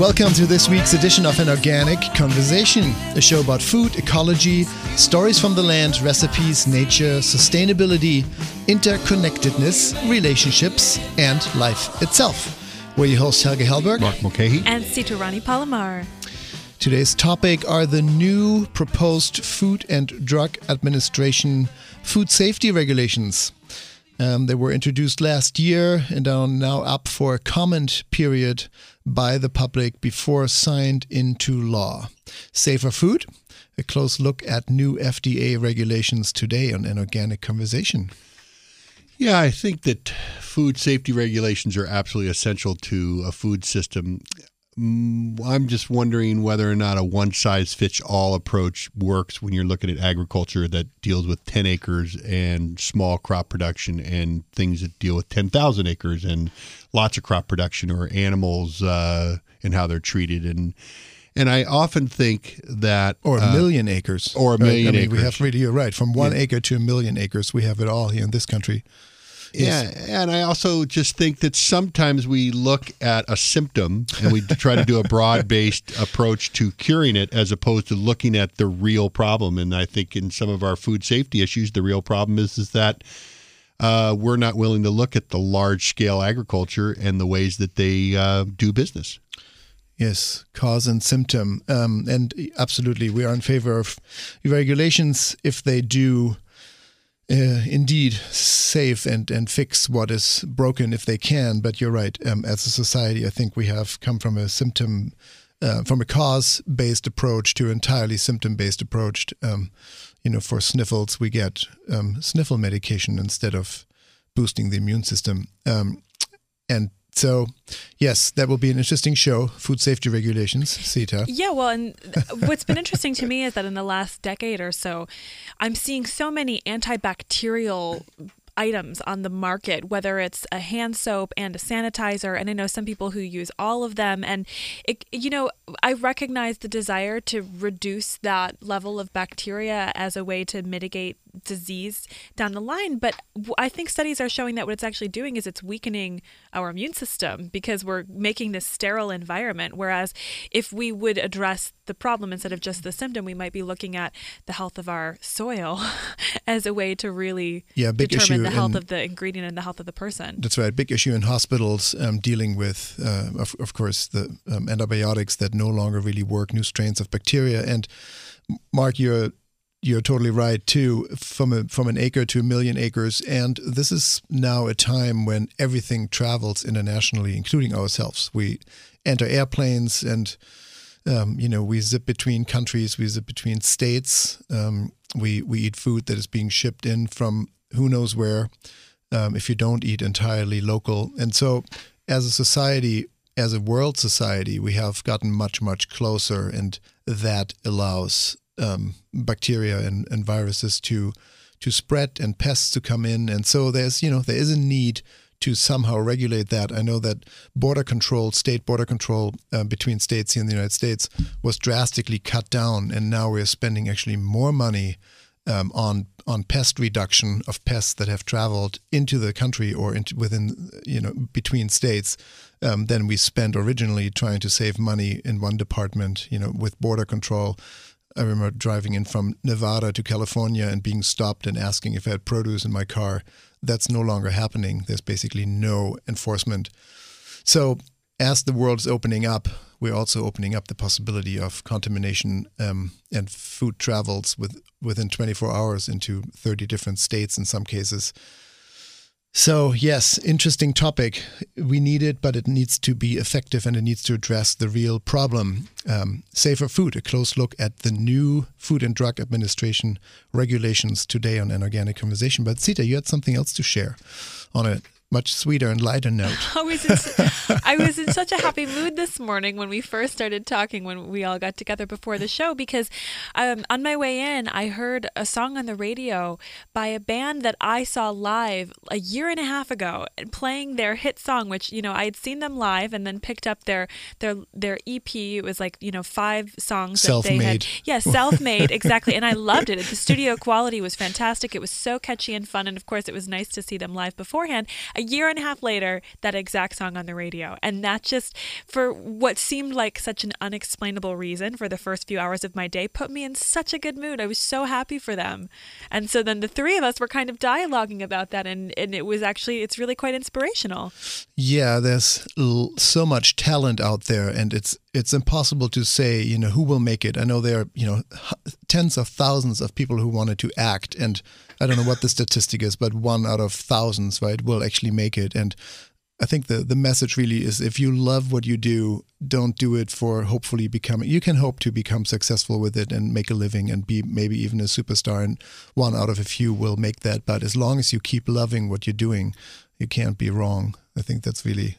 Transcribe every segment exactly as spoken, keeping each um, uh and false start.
Welcome to this week's edition of An Organic Conversation, a show about food, ecology, stories from the land, recipes, nature, sustainability, interconnectedness, relationships, and life itself. We're your hosts, Helge Hellberg, Mark Mulcahy, and Sita Rani Palomar. Today's topic are the new proposed Food and Drug Administration food safety regulations. Um, they were introduced last year and are now up for a comment period by the public before signed into law. Safer food, a close look at new F D A regulations today on An Organic Conversation. Yeah, I think that food safety regulations are absolutely essential to a food system. I'm just wondering whether or not a one-size-fits-all approach works when you're looking at agriculture that deals with ten acres and small crop production and things that deal with ten thousand acres and lots of crop production, or animals uh, and how they're treated. And and I often think that... Or a uh, million acres. Or a million right? I mean, acres. We have really, you're right. From one Yeah. acre to a million acres, we have it all here in this country. Yeah, and I also just think that sometimes we look at a symptom and we try to do a broad-based approach to curing it as opposed to looking at the real problem. And I think in some of our food safety issues, the real problem is, is that uh, we're not willing to look at the large-scale agriculture and the ways that they uh, do business. Yes, cause and symptom. Um, and absolutely, we are in favor of regulations if they do Uh, indeed save and, and fix what is broken if they can. But you're right. Um, as a society, I think we have come from a symptom, uh, from a cause-based approach to an entirely symptom-based approach. Um, you know, for sniffles, we get um, sniffle medication instead of boosting the immune system. Um, and So, yes, that will be an interesting show, food safety regulations, Sita. Yeah, well, and what's been interesting to me is that in the last decade or so, I'm seeing so many antibacterial items on the market, whether it's a hand soap and a sanitizer, and I know some people who use all of them. And, it, you know, I recognize the desire to reduce that level of bacteria as a way to mitigate disease down the line. But I think studies are showing that what it's actually doing is it's weakening our immune system because we're making this sterile environment. Whereas if we would address the problem instead of just the symptom, we might be looking at the health of our soil as a way to really yeah, big determine issue the health in, of the ingredient and the health of the person. That's right. Big issue in hospitals um, dealing with, uh, of, of course, the um, antibiotics that no longer really work, new strains of bacteria. And Mark, you're You're totally right, too, from a, from an acre to a million acres. And this is now a time when everything travels internationally, including ourselves. We enter airplanes and, um, you know, we zip between countries, we zip between states. Um, we, we eat food that is being shipped in from who knows where, um, if you don't eat entirely local. And so as a society, as a world society, we have gotten much, much closer, and that allows Um, bacteria and, and viruses to to spread and pests to come in. And so there's, you know, there is a need to somehow regulate that. I know that border control, state border control uh, between states here in the United States was drastically cut down. And now we're spending actually more money um, on on pest reduction of pests that have traveled into the country or into within, you know, between states um, than we spent originally trying to save money in one department, you know, with border control. I remember driving in from Nevada to California and being stopped and asking if I had produce in my car. That's no longer happening. There's basically no enforcement. So as the world is opening up, we're also opening up the possibility of contamination um, and food travels with, within twenty-four hours into thirty different states in some cases. So yes, interesting topic. We need it, but it needs to be effective and it needs to address the real problem. Um, safer food, a close look at the new Food and Drug Administration regulations today on An Organic Conversation. But Sita, you had something else to share on a much sweeter and lighter note. I was in, I was in such a happy mood this morning when we first started talking, when we all got together before the show, because um, on my way in, I heard a song on the radio by a band that I saw live a year and a half ago, playing their hit song, which, you know, I had seen them live and then picked up their their their E P. It was like, you know, five songs that they had. Yeah, self-made, exactly. And I loved it. The studio quality was fantastic. It was so catchy and fun. And of course, it was nice to see them live beforehand. a year and a half later, that exact song on the radio. And that just, for what seemed like such an unexplainable reason for the first few hours of my day, put me in such a good mood. I was so happy for them. And so then the three of us were kind of dialoguing about that, and, and it was actually, it's really quite inspirational. Yeah, there's l- so much talent out there, and it's it's impossible to say, you know, who will make it. I know there are, you know, h- tens of thousands of people who wanted to act, and I don't know what the statistic is, but one out of thousands, right, will actually make it. And I think the, the message really is, if you love what you do, don't do it for hopefully becoming, you can hope to become successful with it and make a living and be maybe even a superstar, and one out of a few will make that. But as long as you keep loving what you're doing, you can't be wrong. I think that's really...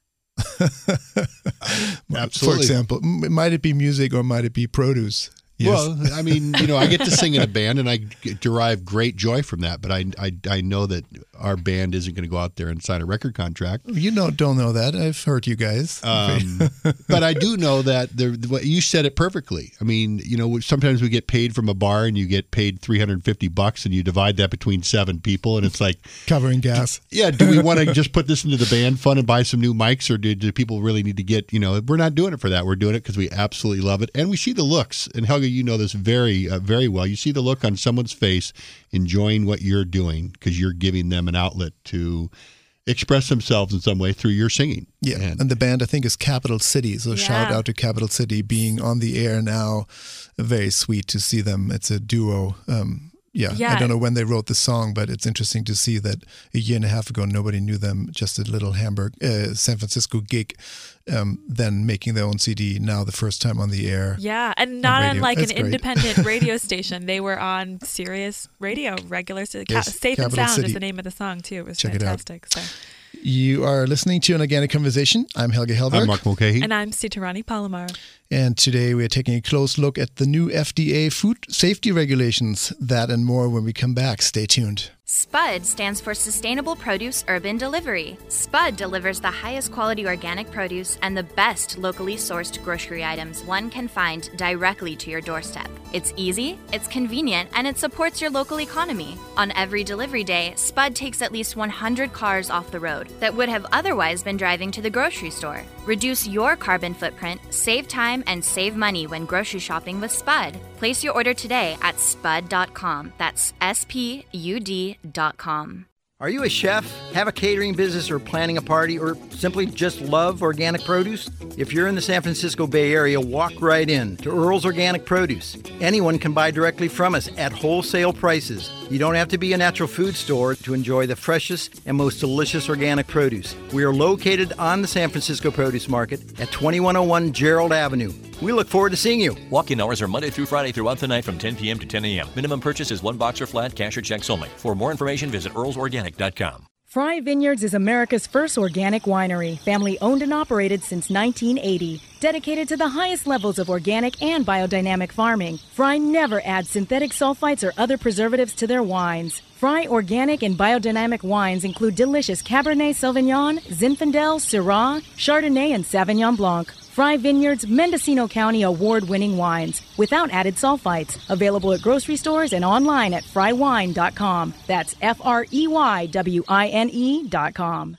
Absolutely. For example, m- might it be music or might it be produce? Yes. Well, I mean, you know, I get to sing in a band, and I g- derive great joy from that. But I, I, I know that our band isn't going to go out there and sign a record contract. You don't don't know that. I've heard you guys. Um, but I do know that there. What you said it perfectly. I mean, you know, sometimes we get paid from a bar, and you get paid three hundred fifty bucks, and you divide that between seven people, and it's like Covering gas. Yeah. Do we want to just put this into the band fund and buy some new mics, or do, do people really need to get? You know, we're not doing it for that. We're doing it because we absolutely love it, and we see the looks. And Helga, you know this very, uh, very well. You see the look on someone's face enjoying what you're doing because you're giving them an outlet to express themselves in some way through your singing. Yeah, and, and the band, I think, is Capital City. So Yeah. shout out to Capital City being on the air now. Very sweet to see them. It's a duo. Um, yeah, Yeah. I don't know when they wrote the song, but it's interesting to see that a year and a half ago, nobody knew them. Just a little Hamburg, uh, San Francisco gig, um, then making their own C D. Now the first time on the air. Yeah, and not radio. unlike That's an great. independent radio station. They were on Sirius Radio, regular. Ca- Yes, Safe and Capital Sound City. is the name of the song, too. It was Check it out. fantastic. So. You are listening to An Organic Conversation. I'm Helge Hellberg. I'm Mark Mulcahy. And I'm Sitarani Palomar. And today we are taking a close look at the new F D A food safety regulations. That and more when we come back. Stay tuned. SPUD stands for Sustainable Produce Urban Delivery. SPUD delivers the highest quality organic produce and the best locally sourced grocery items one can find directly to your doorstep. It's easy, it's convenient, and it supports your local economy. On every delivery day, SPUD takes at least one hundred cars off the road that would have otherwise been driving to the grocery store. Reduce your carbon footprint, save time, and save money when grocery shopping with SPUD. Place your order today at spud dot com. That's S P U D dot com. Are you a chef, have a catering business, or planning a party, or simply just love organic produce? If you're in the San Francisco Bay Area, walk right in to Earl's Organic Produce. Anyone can buy directly from us at wholesale prices. You don't have to be a natural food store to enjoy the freshest and most delicious organic produce. We are located on the San Francisco Produce Market at twenty-one oh one Gerald Avenue. We look forward to seeing you. Walk-in hours are Monday through Friday throughout the night from ten p.m. to ten a.m. Minimum purchase is one box or flat, cash or checks only. For more information, visit earls organic dot com. Fry Vineyards is America's first organic winery, family owned and operated since nineteen eighty. Dedicated to the highest levels of organic and biodynamic farming, Fry never adds synthetic sulfites or other preservatives to their wines. Fry organic and biodynamic wines include delicious Cabernet Sauvignon, Zinfandel, Syrah, Chardonnay, and Sauvignon Blanc. Fry Vineyards Mendocino County award-winning wines without added sulfites. Available at grocery stores and online at fry wine dot com. That's F R E Y W I N E dot com.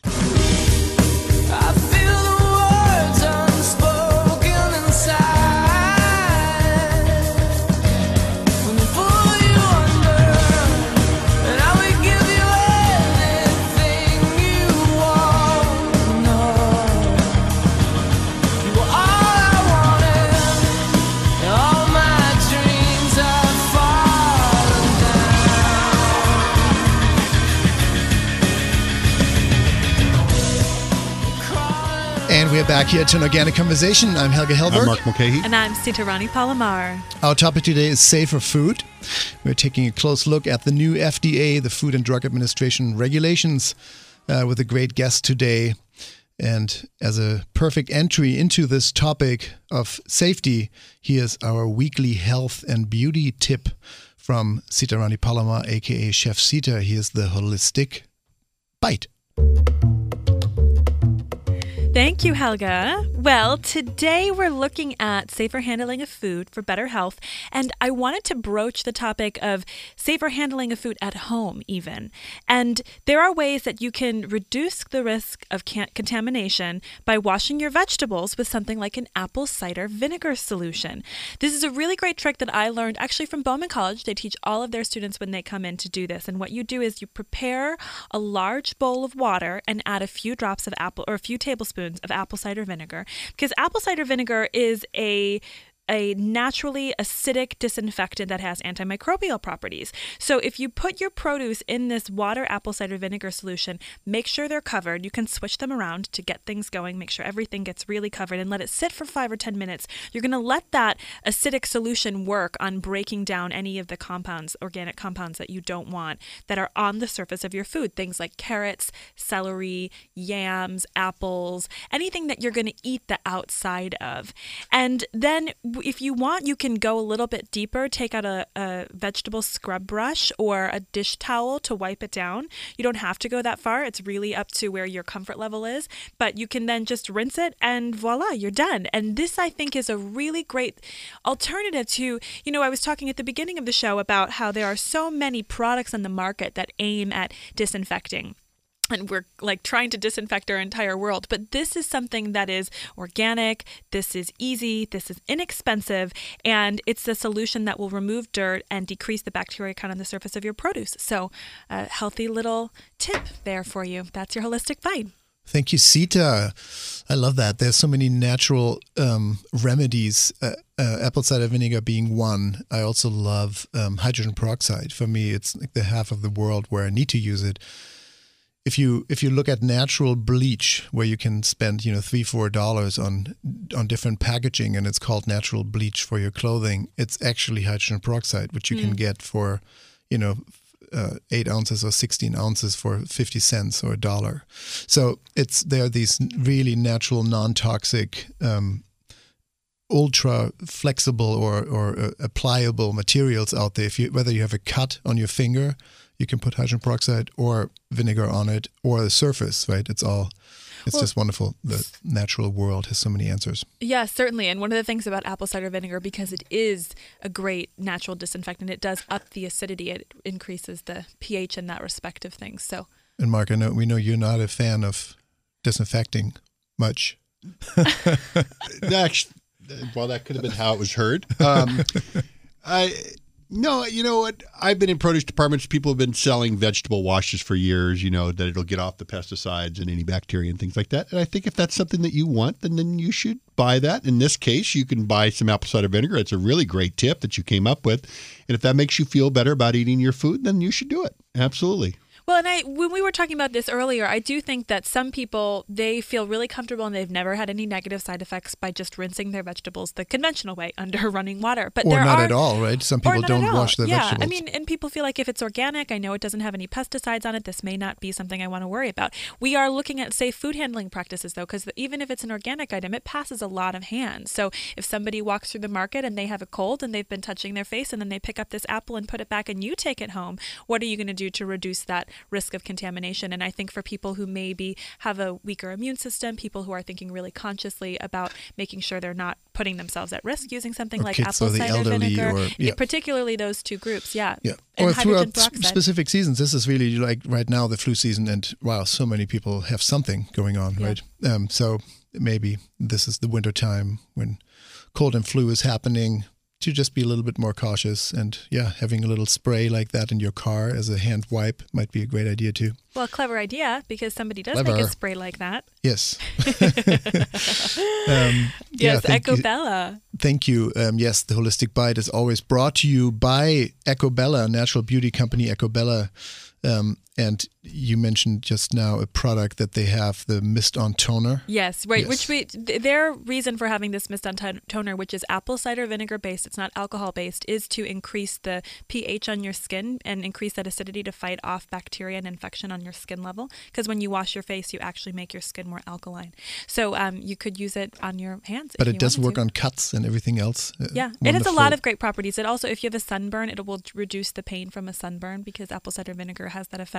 I feel the words unspoken inside. When they pull you under, and I will give you anything you want. No, you were all I wanted, and all my dreams have fallen down. And we're back here to An Organic Conversation. I'm Helge Hellberg. I'm Mark Mulcahy. And I'm Sitarani Palomar. Our topic today is safer food. We're taking a close look at the new F D A, the Food and Drug Administration regulations, uh, with a great guest today. And as a perfect entry into this topic of safety, here's our weekly health and beauty tip from Sitarani Palomar, aka Chef Sita. Here's the holistic bite. Thank you, Helga. Well, today we're looking at safer handling of food for better health, and I wanted to broach the topic of safer handling of food at home even. And there are ways that you can reduce the risk of can- contamination by washing your vegetables with something like an apple cider vinegar solution. This is a really great trick that I learned actually from Bowman College. They teach all of their students when they come in to do this. And what you do is you prepare a large bowl of water and add a few drops of apple or a few tablespoons of apple cider vinegar, because apple cider vinegar is a a naturally acidic disinfectant that has antimicrobial properties. So if you put your produce in this water apple cider vinegar solution, make sure they're covered. You can switch them around to get things going, make sure everything gets really covered, and let it sit for five or ten minutes. You're going to let that acidic solution work on breaking down any of the compounds, organic compounds that you don't want that are on the surface of your food. Things like carrots, celery, yams, apples, anything that you're going to eat the outside of. And then if you want, you can go a little bit deeper, take out a, a vegetable scrub brush or a dish towel to wipe it down. You don't have to go that far. It's really up to where your comfort level is, but you can then just rinse it and voila, you're done. And this, I think, is a really great alternative to, you know, I was talking at the beginning of the show about how there are so many products on the market that aim at disinfecting. And we're like trying to disinfect our entire world. But this is something that is organic, this is easy, this is inexpensive, and it's the solution that will remove dirt and decrease the bacteria count on the surface of your produce. So a healthy little tip there for you. That's your Holistic Bite. Thank you, Sita. I love that. There's so many natural um, remedies, uh, uh, apple cider vinegar being one. I also love um, hydrogen peroxide. For me, it's like the half of the world where I need to use it. If you if you look at natural bleach, where you can spend you know three four dollars on on different packaging, and it's called natural bleach for your clothing, it's actually hydrogen peroxide, which you mm. can get for you know uh, eight ounces or sixteen ounces for fifty cents or a dollar. So it's there are these really natural, non-toxic, um, ultra flexible or or uh, applicable materials out there. If you whether you have a cut on your finger, you can put hydrogen peroxide or vinegar on it, or the surface, right? It's all, it's well, just wonderful. The natural world has so many answers. Yeah, certainly. And one of the things about apple cider vinegar, because it is a great natural disinfectant, it does up the acidity. It increases the pH in that respective thing. So. And Mark, I know we know you're not a fan of disinfecting much. Actually, well, that could have been how it was heard. Um, I. No, you know what? I've been in produce departments. People have been selling vegetable washes for years, you know, that it'll get off the pesticides and any bacteria and things like that. And I think if that's something that you want, then, then you should buy that. In this case, you can buy some apple cider vinegar. It's a really great tip that you came up with. And if that makes you feel better about eating your food, then you should do it. Absolutely. Well, and I, when we were talking about this earlier, I do think that some people, they feel really comfortable and they've never had any negative side effects by just rinsing their vegetables the conventional way under running water. But or there not are, at all, right? Some people don't wash their yeah, vegetables. I mean, and people feel like if it's organic, I know it doesn't have any pesticides on it, this may not be something I want to worry about. We are looking at safe food handling practices, though, because even if it's an organic item, it passes a lot of hands. So if somebody walks through the market and they have a cold and they've been touching their face and then they pick up this apple and put it back and you take it home, what are you going to do to reduce that risk of contamination? And I think for people who maybe have a weaker immune system, people who are thinking really consciously about making sure they're not putting themselves at risk using something or like kids apple or the cider elderly vinegar, or, yeah. particularly those two groups, yeah. Yeah. And or throughout peroxide. specific seasons. This is really like right now the flu season, and wow, so many people have something going on, yeah. right? Um, so maybe this is the winter time when cold and flu is happening. To just be a little bit more cautious, and yeah, having a little spray like that in your car as a hand wipe might be a great idea too. Well, clever idea, because somebody does Clever. make a spray like that. Yes. um, yes, yeah, Ecobella. You, thank you. Um, yes, the Holistic Bite is always brought to you by Ecobella, natural beauty company Ecobella. Um, and you mentioned just now a product that they have, the Mist On Toner. Yes, right. Yes. Which we, their reason for having this Mist On Toner, which is apple cider vinegar based, it's not alcohol based, is to increase the pH on your skin and increase that acidity to fight off bacteria and infection on your skin level. Because when you wash your face, you actually make your skin more alkaline. So um, you could use it on your hands. But if it you does wanted work to. on cuts and everything else. Uh, yeah, wonderful. It has a lot of great properties. It also, if you have a sunburn, it will reduce the pain from a sunburn because apple cider vinegar has that effect.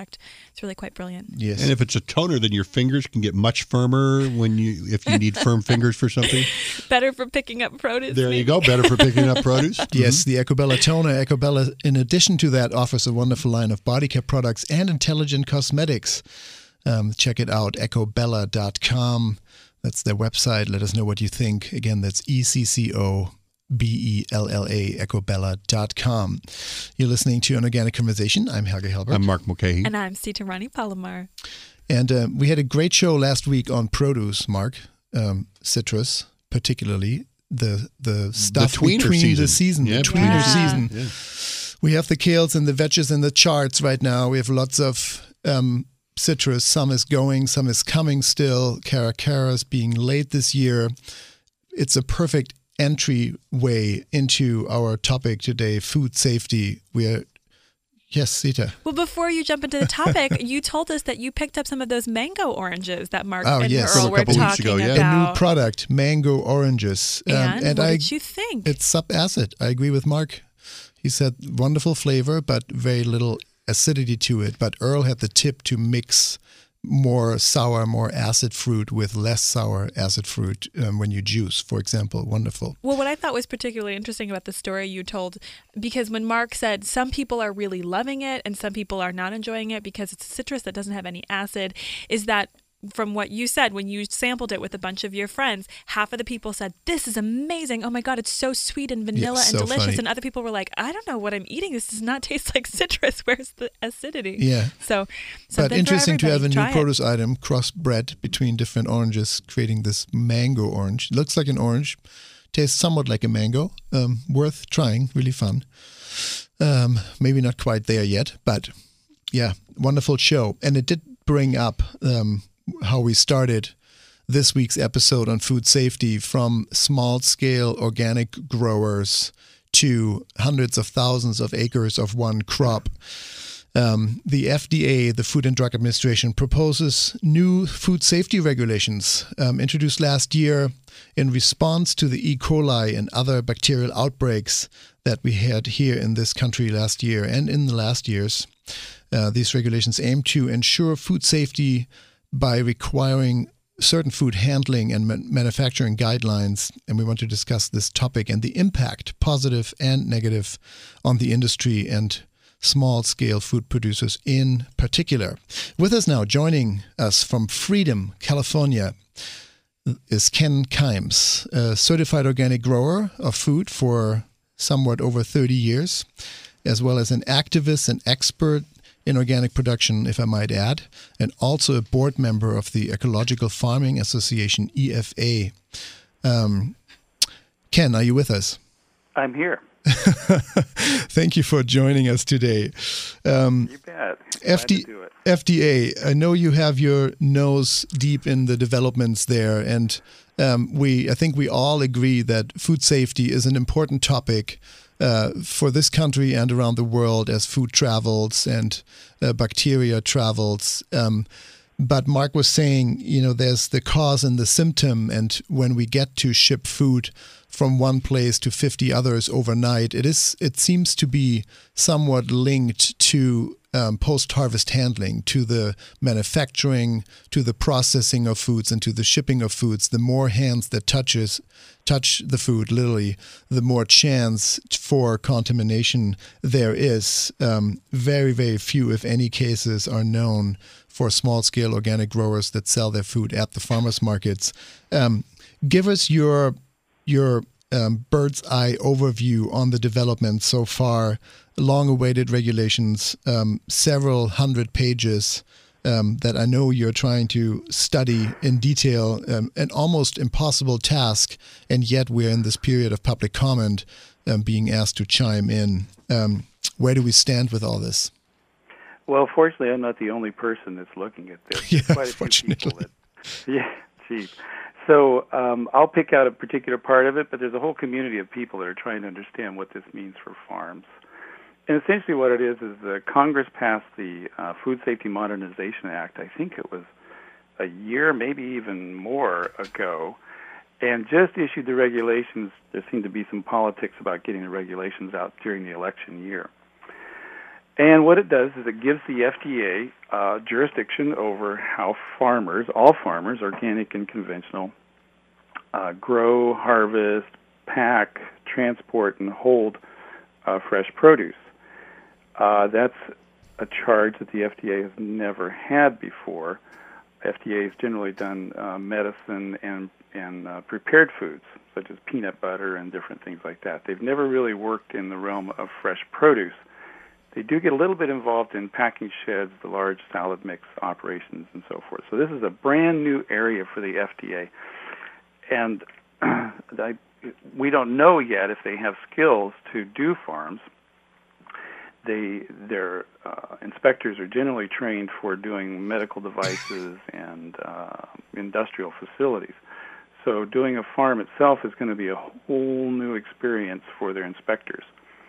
effect. It's really quite brilliant. Yes. And if it's a toner, then your fingers can get much firmer when you if you need firm fingers for something. Better for picking up produce. There maybe. you go. Better for picking up produce. Yes, the Ecobella toner. Ecobella, in addition to that, offers a wonderful line of body care products and intelligent cosmetics. Um, check it out, ecobella dot com. That's their website. Let us know what you think. Again, that's E C C O B E L L A, ecobella dot com. You're listening to An Organic Conversation. I'm Helge Helbert. I'm Mark Mulcahy. And I'm Sita Rani Palomar. And uh, we had a great show last week on produce, Mark. Um, citrus, particularly. The the stuff tweener between season. the season, Yeah, the tweener yeah. season. Yeah. We have the kales and the veggies in the charts right now. We have lots of um, citrus. Some is going, some is coming still. Caracaras being late this year. It's a perfect entryway into our topic today, food safety. We are, yes, Sita. Well, before you jump into the topic, you told us that you picked up some of those mango oranges that Mark Oh, and yes. Earl From a were couple weeks talking ago, yeah. about. A new product, mango oranges. Um, And, what I, did you think? It's sub-acid. I agree with Mark. He said wonderful flavor, but very little acidity to it. But Earl had the tip to mix more sour, more acid fruit with less sour acid fruit um, when you juice, for example. Wonderful. Well, what I thought was particularly interesting about the story you told, because when Mark said some people are really loving it and some people are not enjoying it because it's a citrus that doesn't have any acid, is that from what you said, when you sampled it with a bunch of your friends, half of the people said, this is amazing. Oh my God, it's so sweet and vanilla Yes, and so delicious. funny. And other people were like, I don't know what I'm eating. This does not taste like citrus. Where's the acidity? Yeah. So, But something interesting for to have a everybody. new Try it. produce item crossbred between different oranges, creating this mango orange. Looks like an orange, tastes somewhat like a mango. Um, worth trying, really fun. Um, maybe not quite there yet, but yeah, wonderful show. And it did bring up um, how we started this week's episode on food safety, from small-scale organic growers to hundreds of thousands of acres of one crop. Um, the F D A, the Food and Drug Administration, proposes new food safety regulations um, introduced last year in response to the E. coli and other bacterial outbreaks that we had here in this country last year and in the last years. Uh, these regulations aim to ensure food safety by requiring certain food handling and man- manufacturing guidelines, and we want to discuss this topic and the impact, positive and negative, on the industry and small-scale food producers in particular. With us now, joining us from Freedom, California, is Ken Kimes, a certified organic grower of food for somewhat over thirty years, as well as an activist and expert in organic production, if I might add, and also a board member of the Ecological Farming Association, E F A. Um, Ken, are you with us? I'm here. Thank you for joining us today. Um, You bet. F D- Glad to do it. F D A, I know you have your nose deep in the developments there, and um, we, I think we all agree that food safety is an important topic uh, for this country and around the world as food travels and uh, bacteria travels. Um, but Mark was saying, you know, there's the cause and the symptom, and when we get to ship food from one place to fifty others overnight, it is it seems to be somewhat linked to um, post-harvest handling, to the manufacturing, to the processing of foods, and to the shipping of foods. The more hands that touches touch the food, literally, the more chance for contamination there is. Um, very, very few, if any, cases are known for small-scale organic growers that sell their food at the farmers markets. Um, give us your your um, bird's eye overview on the development so far. Long-awaited regulations, um, several hundred pages um, that I know you're trying to study in detail, um, an almost impossible task, and yet we're in this period of public comment, um, being asked to chime in. Um, where do we stand with all this? Well, fortunately, I'm not the only person that's looking at this. Yeah, There's quite a few fortunately. people that, yeah, gee. So um, I'll pick out a particular part of it, but there's a whole community of people that are trying to understand what this means for farms. And essentially what it is is the Congress passed the uh, Food Safety Modernization Act, I think it was a year, maybe even more ago, and just issued the regulations. There seemed to be some politics about getting the regulations out during the election year. And what it does is it gives the F D A uh, jurisdiction over how farmers, all farmers, organic and conventional, uh, grow, harvest, pack, transport, and hold uh, fresh produce. Uh, that's a charge that the F D A has never had before. F D A has generally done uh, medicine and and uh, prepared foods, such as peanut butter and different things like that. They've never really worked in the realm of fresh produce. They do get a little bit involved in packing sheds, the large salad mix operations, and so forth. So this is a brand new area for the F D A. And I, we don't know yet if they have skills to do farms. They, their uh, inspectors are generally trained for doing medical devices and uh, industrial facilities. So doing a farm itself is going to be a whole new experience for their inspectors.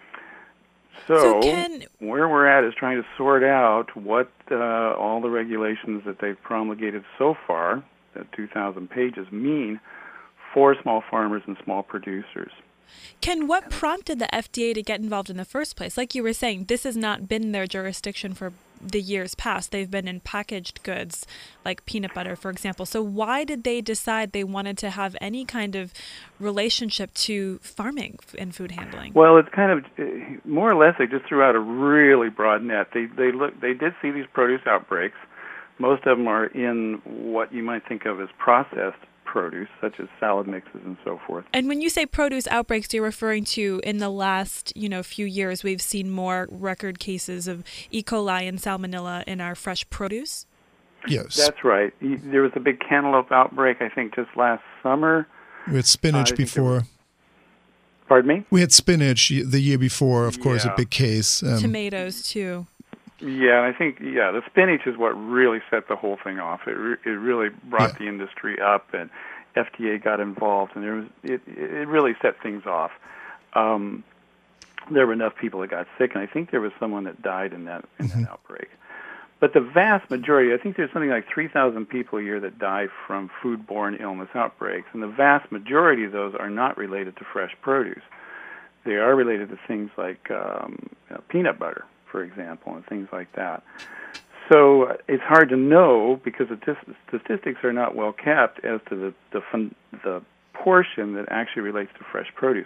So, So Ken- where we're at is trying to sort out what uh, all the regulations that they've promulgated so far, the two thousand pages, mean for small farmers and small producers. Ken, what prompted the F D A to get involved in the first place? Like you were saying, this has not been their jurisdiction for the years past. They've been in packaged goods, like peanut butter, for example. So why did they decide they wanted to have any kind of relationship to farming and food handling? Well, it's kind of uh, more or less they just threw out a really broad net. They they look they did see these produce outbreaks. Most of them are in what you might think of as processed produce, such as salad mixes and so forth. And when you say produce outbreaks, you're referring to in the last, you know, few years, we've seen more record cases of E. coli and salmonella in our fresh produce? Yes. That's right. Y- There was a big cantaloupe outbreak, I think, just last summer. We had spinach Uh, I think there before. Pardon me? We had spinach y- the year before, of course, a Yeah. big case. Um, Tomatoes, too. Yeah, I think yeah, the spinach is what really set the whole thing off. It re- it really brought Yeah. the industry up, and F D A got involved, and there was it it really set things off. Um, there were enough people that got sick, and I think there was someone that died in that in that outbreak. But the vast majority, I think there's something like three thousand people a year that die from foodborne illness outbreaks, and the vast majority of those are not related to fresh produce. They are related to things like um, you know, peanut butter, for example, and things like that. So uh, it's hard to know because the tis- statistics are not well kept as to the the, fun- the portion that actually relates to fresh produce.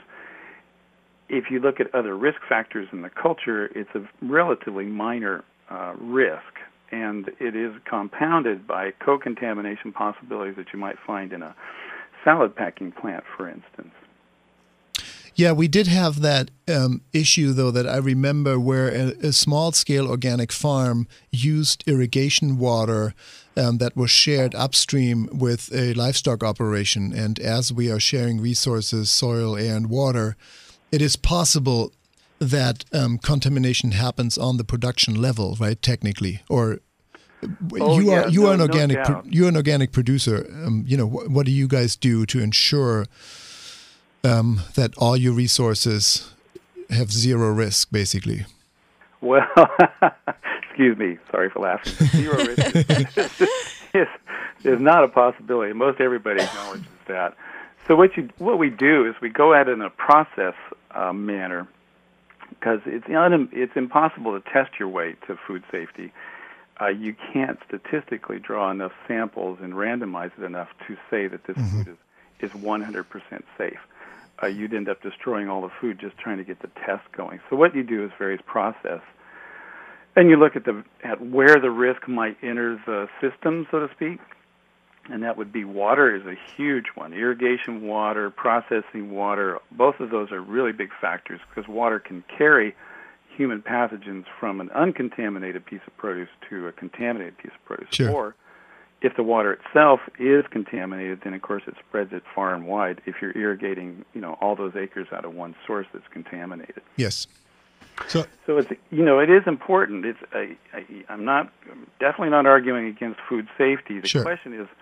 If you look at other risk factors in the culture, it's a relatively minor uh, risk, and it is compounded by co-contamination possibilities that you might find in a salad packing plant, for instance. Yeah, we did have that um, issue, though, that I remember where a, a small-scale organic farm used irrigation water um, that was shared upstream with a livestock operation. And as we are sharing resources, soil, air, and water, it is possible that um, contamination happens on the production level, right, technically? Or Oh, you yeah, are you no- are an no organic pro- doubt. you're an organic producer. Um, you know, wh- what do you guys do to ensure Um, that all your resources have zero risk, basically? Well, excuse me. Sorry for laughing. Zero risk is, is, is not a possibility. Most everybody acknowledges that. So what you what we do is we go at it in a process uh, manner because it's un, it's impossible to test your way to food safety. Uh, you can't statistically draw enough samples and randomize it enough to say that this food is, is one hundred percent safe. Uh, you'd end up destroying all the food just trying to get the test going. So what you do is various process, and you look at the at where the risk might enter the system, so to speak, and that would be water is a huge one. Irrigation water, processing water, both of those are really big factors because water can carry human pathogens from an uncontaminated piece of produce to a contaminated piece of produce. Sure. Or if the water itself is contaminated, then of course it spreads it far and wide if you're irrigating, you know, all those acres out of one source that's contaminated. Yes. So, So it's, you know, it is important. It's I, I, I'm not I'm definitely not arguing against food safety. The Sure. question is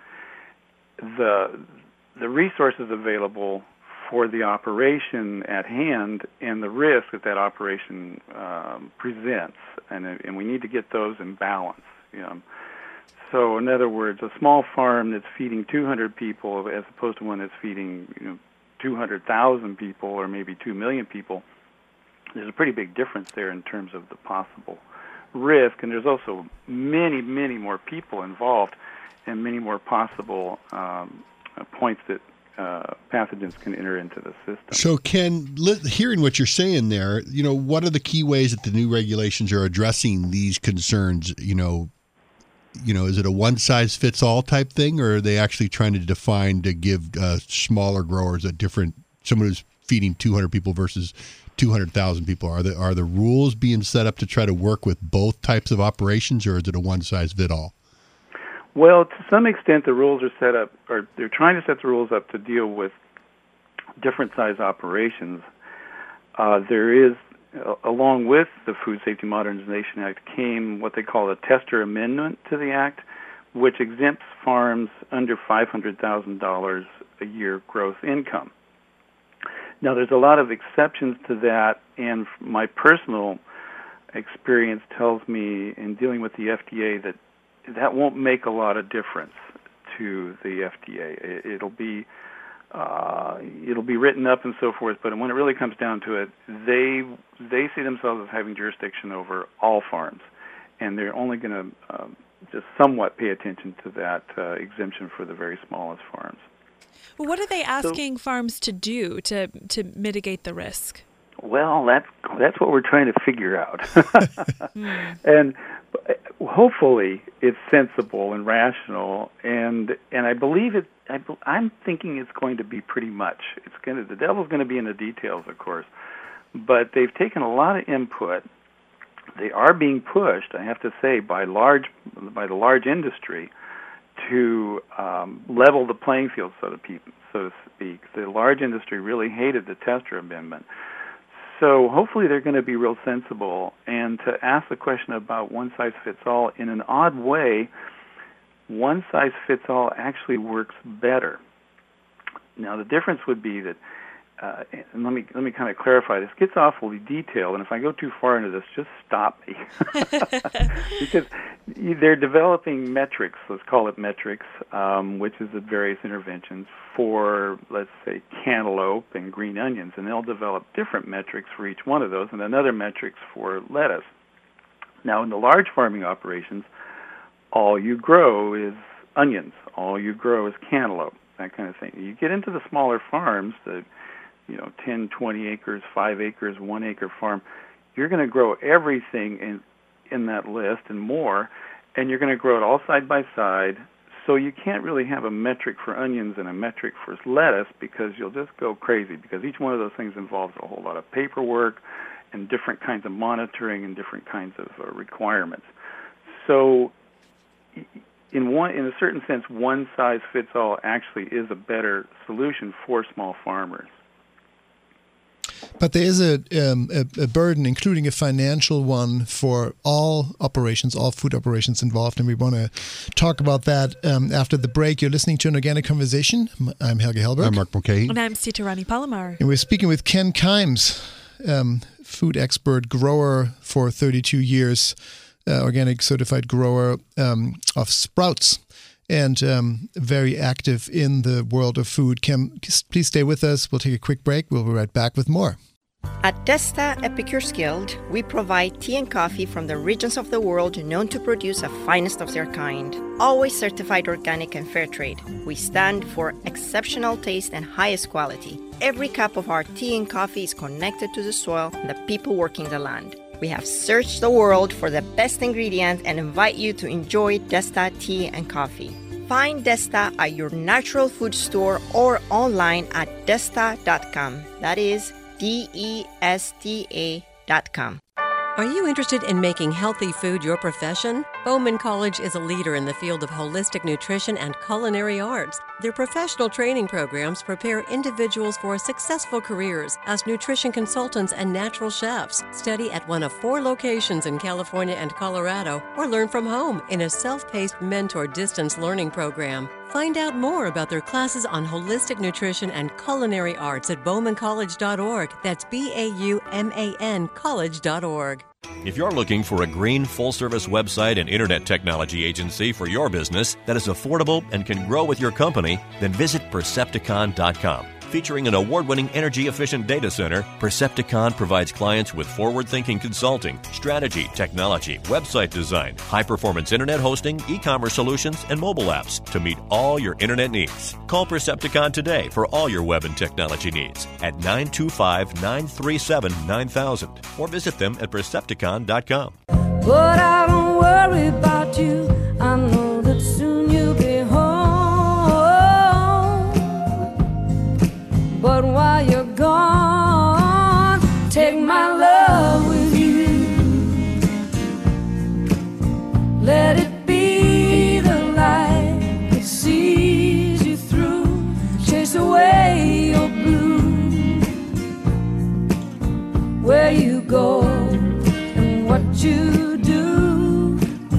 the the resources available for the operation at hand and the risk that that operation um, presents, and and we need to get those in balance. You know. So, in other words, a small farm that's feeding two hundred people as opposed to one that's feeding, you know, two hundred thousand people or maybe two million people there's a pretty big difference there in terms of the possible risk, and there's also many, many more people involved and many more possible um, points that uh, pathogens can enter into the system. So, Ken, li- hearing what you're saying there, you know, what are the key ways that the new regulations are addressing these concerns? You know, you know, is it a one-size-fits-all type thing, or are they actually trying to define to give uh, smaller growers a different, someone who's feeding two hundred people versus two hundred thousand people? Are the are the rules being set up to try to work with both types of operations, or is it a one-size-fit-all? Well, to some extent, the rules are set up, or they're trying to set the rules up to deal with different size operations. Uh, there is, uh, along with the Food Safety Modernization Act, came what they call a tester amendment to the Act, which exempts farms under five hundred thousand dollars a year gross income. Now, there's a lot of exceptions to that, and my personal experience tells me in dealing with the F D A that that won't make a lot of difference to the F D A. It'll be uh, it'll be written up and so forth, but when it really comes down to it, they they see themselves as having jurisdiction over all farms, and they're only going to uh, just somewhat pay attention to that uh, exemption for the very smallest farms. Well, what are they asking So, farms to do to to mitigate the risk? Well, that's that's what we're trying to figure out, and hopefully it's sensible and rational. And and I believe it. I, I'm thinking it's going to be pretty much. It's going to. The devil's going to be in the details, of course. But they've taken a lot of input. They are being pushed, I have to say, by large by the large industry to um, level the playing field, so to, pe- so to speak. The large industry really hated the tester amendment. So hopefully they're going to be real sensible. And to ask the question about one-size-fits-all, in an odd way, one-size-fits-all actually works better. Now, the difference would be that, uh, and let me let me kind of clarify, this gets awfully detailed, and if I go too far into this, just stop me. Because they're developing metrics, let's call it metrics, um, which is the various interventions for, let's say, cantaloupe and green onions, and they'll develop different metrics for each one of those, and another metrics for lettuce. Now, in the large farming operations, all you grow is onions, all you grow is cantaloupe, that kind of thing. You get into the smaller farms, the you know, ten, twenty acres, five acres, one acre farm, you're going to grow everything in in that list and more, and you're going to grow it all side by side. So you can't really have a metric for onions and a metric for lettuce because you'll just go crazy, because each one of those things involves a whole lot of paperwork and different kinds of monitoring and different kinds of uh, requirements. So in one, in a certain sense, one size fits all actually is a better solution for small farmers. But there is a, um, a a burden, including a financial one, for all operations, all food operations involved, and we want to talk about that um, after the break. You're listening to An Organic Conversation. I'm Helge Hellberg. I'm Mark Mulcahy. And I'm Sita Rani Palomar. And we're speaking with Ken Kimes, um, food expert, grower for thirty-two years, uh, organic certified grower um, of sprouts, and um, very active in the world of food. Ken, please stay with us. We'll take a quick break. We'll be right back with more. At Desta Epicures Guild, we provide tea and coffee from the regions of the world known to produce the finest of their kind. Always certified organic and fair trade, we stand for exceptional taste and highest quality. Every cup of our tea and coffee is connected to the soil and the people working the land. We have searched the world for the best ingredients and invite you to enjoy Desta tea and coffee. Find Desta at your natural food store or online at desta dot com. That is D E S T A dot com. Are you interested in making healthy food your profession? Bowman College is a leader in the field of holistic nutrition and culinary arts. Their professional training programs prepare individuals for successful careers as nutrition consultants and natural chefs. Study at one of four locations in California and Colorado, or learn from home in a self-paced mentor distance learning program. Find out more about their classes on holistic nutrition and culinary arts at bowman college dot org. That's B A U M A N college dot org. If you're looking for a green, full-service website and internet technology agency for your business that is affordable and can grow with your company, then visit Percepticon dot com. Featuring an award-winning energy-efficient data center, Percepticon provides clients with forward-thinking consulting, strategy, technology, website design, high-performance internet hosting, e-commerce solutions, and mobile apps to meet all your internet needs. Call Percepticon today for all your web and technology needs at nine two five, nine three seven, nine thousand or visit them at Percepticon dot com. But I don't worry about you. I know that soon you'll be home. But while you're gone, take my love with you. Let it be the light that sees you through. Chase away your blue. Where you go and what you do,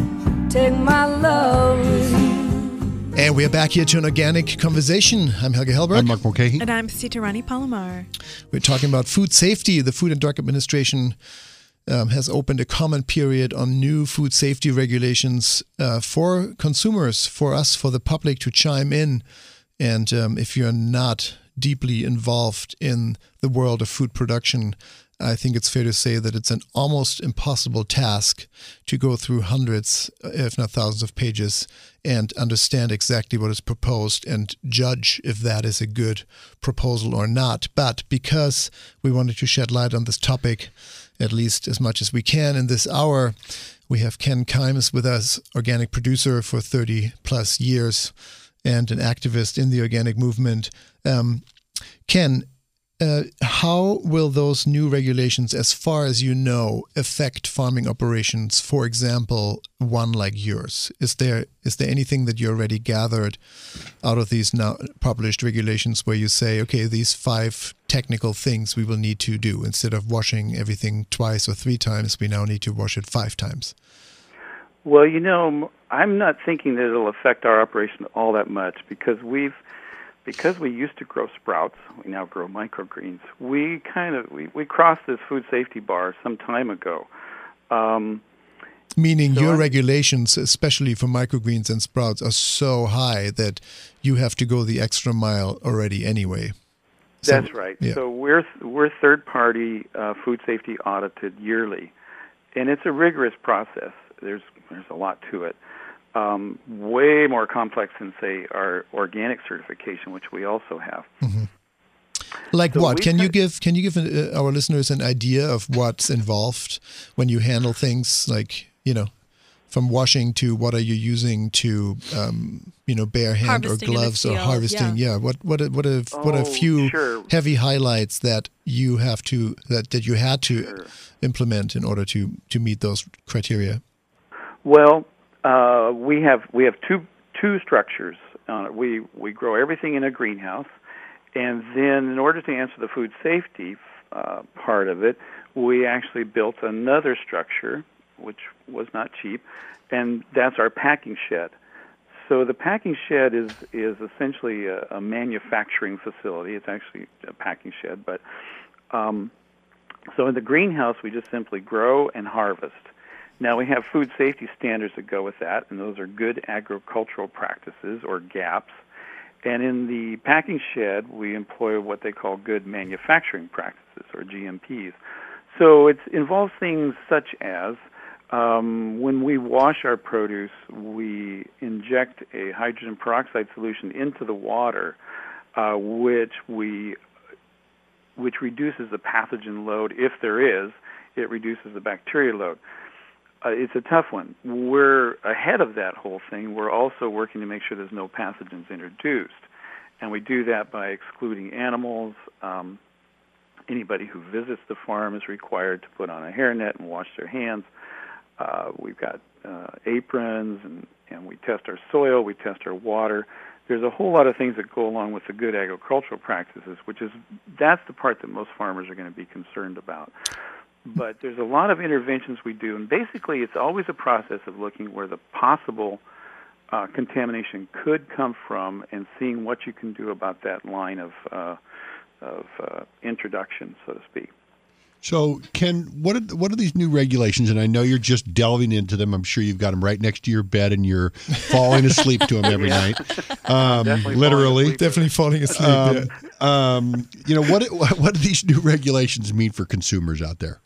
take my love with you. And we are back here to an organic conversation. I'm Helge Hellberg. I'm Mark Mulcahy. And I'm Sitarani Palomar. We're talking about food safety. The Food and Drug Administration um, has opened a comment period on new food safety regulations uh, for consumers, for us, for the public to chime in. And um, if you're not deeply involved in the world of food production, I think it's fair to say that it's an almost impossible task to go through hundreds, if not thousands of pages and understand exactly what is proposed and judge if that is a good proposal or not. But because we wanted to shed light on this topic, at least as much as we can in this hour, we have Ken Kimes with us, organic producer for thirty plus years and an activist in the organic movement. Um, Ken, Uh, how will those new regulations, as far as you know, affect farming operations? For example, one like yours. Is there is there anything that you already gathered out of these now published regulations where you say, okay, these five technical things we will need to do instead of washing everything twice or three times, we now need to wash it five times? Well, you know, I'm not thinking that it'll affect our operation all that much because we've Because we used to grow sprouts, we now grow microgreens. We kind of we, we crossed this food safety bar some time ago. Um, Meaning so your I'm, regulations, especially for microgreens and sprouts, are so high that you have to go the extra mile already anyway. So, that's right. Yeah. So we're we're third party uh, food safety audited yearly, and it's a rigorous process. There's there's a lot to it. Um, way more complex than, say, our organic certification, which we also have. Mm-hmm. Like so what? Can you had, give Can you give uh, our listeners an idea of what's involved when you handle things like, you know, from washing to what are you using to, um, you know, bare hand Harvesting or gloves or field, harvesting? Yeah. yeah. What what a, what a oh, what a few sure. heavy highlights that you have to that, that you had to sure. implement in order to to meet those criteria. Well. Uh, we have we have two two structures. Uh, we we grow everything in a greenhouse, and then in order to answer the food safety uh, part of it, we actually built another structure, which was not cheap, and that's our packing shed. So the packing shed is is essentially a, a manufacturing facility. It's actually a packing shed, but um, so in the greenhouse we just simply grow and harvest. Now, we have food safety standards that go with that, and those are good agricultural practices, or GAPs. And in the packing shed, we employ what they call good manufacturing practices, or G M Ps. So it involves things such as um, when we wash our produce, we inject a hydrogen peroxide solution into the water, uh, which we which reduces the pathogen load. If there is, it reduces the bacteria load. Uh, it's a tough one. We're ahead of that whole thing. We're also working to make sure there's no pathogens introduced. And we do that by excluding animals. Um, anybody who visits the farm is required to put on a hairnet and wash their hands. Uh, we've got uh, aprons, and, and we test our soil, we test our water. There's a whole lot of things that go along with the good agricultural practices, which is, that's the part that most farmers are going to be concerned about. But there's a lot of interventions we do, and basically it's always a process of looking where the possible uh, contamination could come from and seeing what you can do about that line of uh, of uh, introduction, so to speak. So, Ken, what are, what are these new regulations? And I know you're just delving into them. I'm sure you've got them right next to your bed and you're falling asleep to them every Yeah. night. Um, Definitely literally. falling asleep. Definitely falling asleep. Um, yeah. um, you know, what what do these new regulations mean for consumers out there?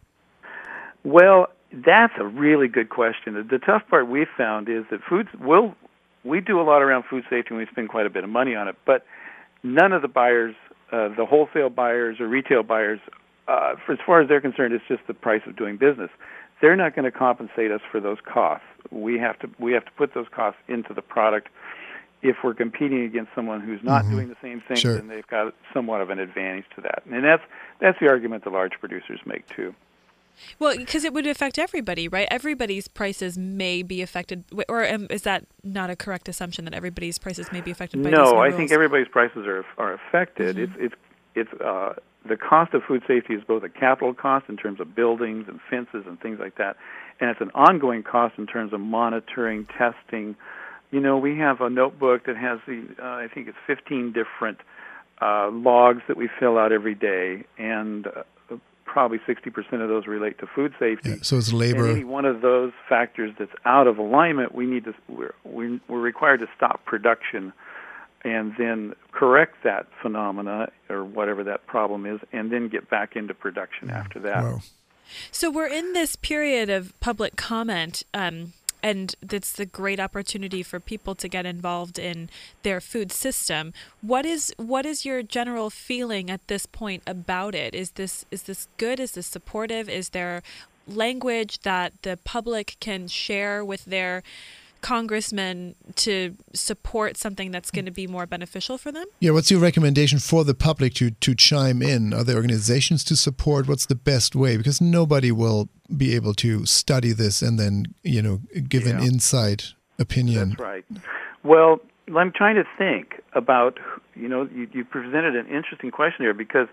Well, that's a really good question. The, the tough part we've found is that foods will we do a lot around food safety and we spend quite a bit of money on it, but none of the buyers, uh, the wholesale buyers or retail buyers, uh, for, as far as they're concerned, it's just the price of doing business. They're not going to compensate us for those costs. We have to we have to put those costs into the product. If we're competing against someone who's not Mhm. doing the same thing, Sure. then they've got somewhat of an advantage to that. And that's that's the argument the large producers make too. Well, because it would affect everybody, right? Everybody's prices may be affected, or um, is that not a correct assumption that everybody's prices may be affected by these new No, I rules? think everybody's prices are are affected. Mhm. It's it's it's uh, the cost of food safety is both a capital cost in terms of buildings and fences and things like that, and it's an ongoing cost in terms of monitoring, testing. You know, we have a notebook that has the uh, I think it's fifteen different uh, logs that we fill out every day, and uh, probably sixty percent of those relate to food safety. Yeah, so it's And labor. any one of those factors that's out of alignment, we need to we're we're we're required to stop production, and then correct that phenomena or whatever that problem is, and then get back into production after that. Wow. So we're in this period of public comment, um, and it's a great opportunity for people to get involved in their food system. What is what is your general feeling at this point about it? Is this is this good? Is this supportive? Is there language that the public can share with their congressmen to support something that's going to be more beneficial for them? Yeah, what's your recommendation for the public to, to chime in? Are there organizations to support? What's the best way? Because nobody will be able to study this and then, you know, give an Yeah. inside opinion. That's right. Well, I'm trying to think about, you know, you, you presented an interesting question here because,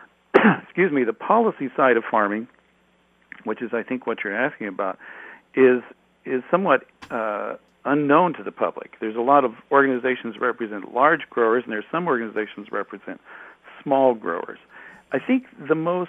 excuse me, the policy side of farming, which is I think what you're asking about, is is somewhat uh, unknown to the public. There's a lot of organizations that represent large growers, and there's some organizations that represent small growers. I think the most,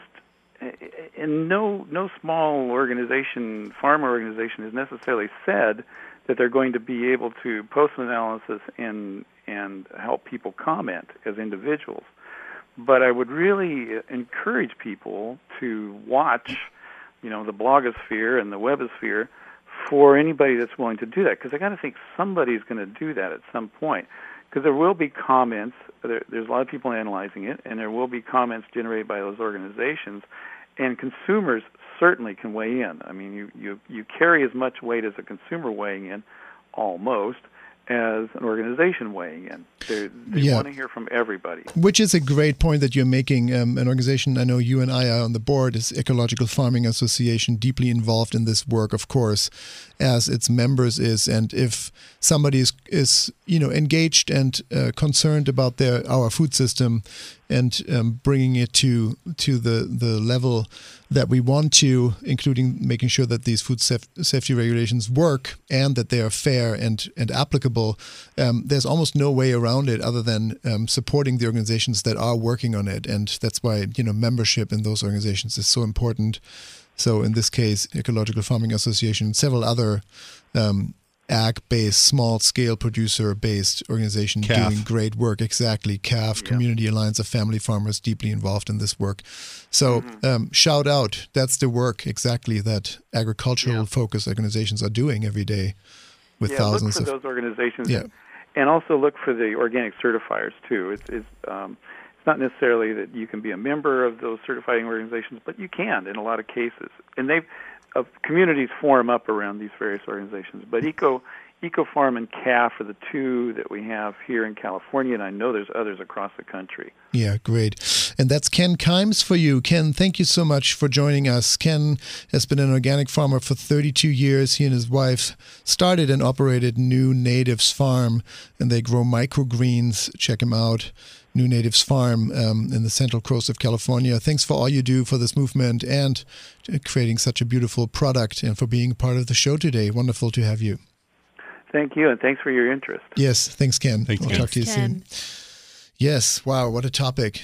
and no no small organization, farmer organization, has necessarily said that they're going to be able to post an analysis and and help people comment as individuals. But I would really encourage people to watch, you know, the blogosphere and the webosphere for anybody that's willing to do that, because I got to think somebody's going to do that at some point, because there will be comments. There, there's a lot of people analyzing it, and there will be comments generated by those organizations, and consumers certainly can weigh in. I mean, you you, you carry as much weight as a consumer weighing in, almost, as an organization weighing in. They're, they Yeah. want to hear from everybody. Which is a great point that you're making. Um, an organization I know you and I are on the board is Ecological Farming Association, deeply involved in this work, of course, as its members is. And if somebody is, is you know, engaged and uh, concerned about their our food system and um, bringing it to to the, the level that we want to, including making sure that these food saf- safety regulations work and that they are fair and, and applicable, um, there's almost no way around it other than um, supporting the organizations that are working on it. And that's why, you know, membership in those organizations is so important. So in this case, Ecological Farming Association and several other um, ag-based, small-scale producer-based organization C A F. doing great work. Exactly. C A F, Yeah. Community Alliance of Family Farmers, deeply involved in this work. So Mm-hmm. um, shout out. That's the work exactly that agricultural-focused organizations are doing every day with yeah, thousands look for of... those organizations, Yeah. and also look for the organic certifiers too. It's, it's, um, it's not necessarily that you can be a member of those certifying organizations, but you can in a lot of cases. And they've uh, communities form up around these various organizations. But Eco EcoFarm and C A F are the two that we have here in California, and I know there's others across the country. Yeah, great. And that's Ken Kimes for you. Ken, thank you so much for joining us. Ken has been an organic farmer for thirty-two years. He and his wife started and operated New Natives Farm, and they grow microgreens. Check him out. New Natives Farm um, in the Central Coast of California. Thanks for all you do for this movement and creating such a beautiful product and for being part of the show today. Wonderful to have you. Thank you, and thanks for your interest. Yes, thanks, Ken. Thanks, we'll Ken. talk to you Ken. soon. Yes, wow, what a topic.